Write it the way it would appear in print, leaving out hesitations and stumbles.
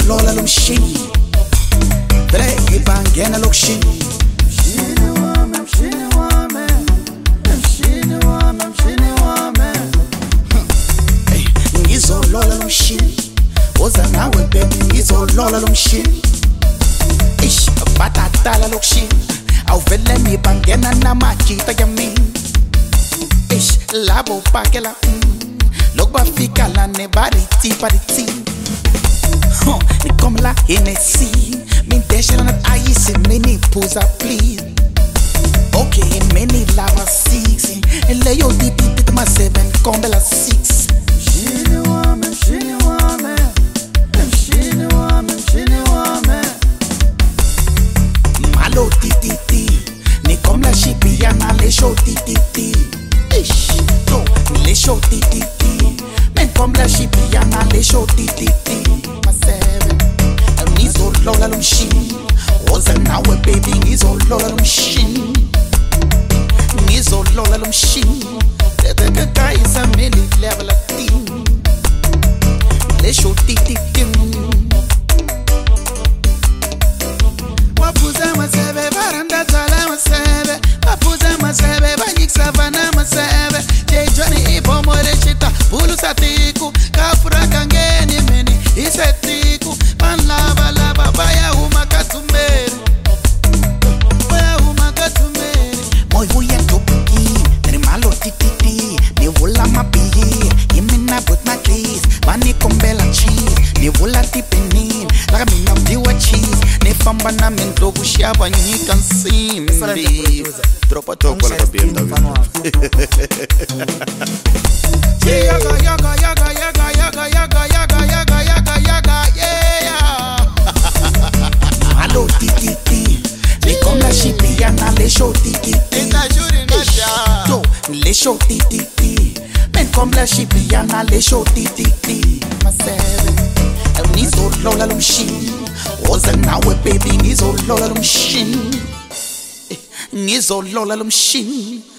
ngizolola lo mshini vele ngibangena lokushini ngizolola lo mshini oza nawe baby ngizolola lo mshini ish batatala lokushini awuvele ngibangena namajita yamini ish labo pakela lokubafika la nebariti bariti nikomla Hennessy mindeshela nat ayisi mini phuza please okay mini lava 6 leyo dipiti ma 7 kombela 6 malo tititi nikomla shipiana le show tititi ish to le show tititi men komla shipiana le show tititi ma 7 ngizolola lo mshini oza nawe baby ngizolola lo mshini ngizolola lo mshini leteke kaisa meli level team le show tititi wapuza masebe baranda zala masebe wapuza masebe banyiksa vana masebe jejoni ipo morechita bulu satiku kafura kangeni meni isetiku panlava lava baya umakatumere moyo ya topuki neri malo tititi ni vula mabihi yimina but my keys bani kombela cheese ni vula tipeni laga mina mdiwa cheese ni famba na mendo kushaba nyika nsimbi tropa toko la kabienda yaga yaga yaga yaga yaga yaga yaga yaga yaga yaga yeah malo tititi ni komla shipiana le show tititi to le show tititi men komla shipiana le show tititi ma 7 ngizolola lo mshini oza nawe baby ngizolola lo mshini ngizolola lo mshini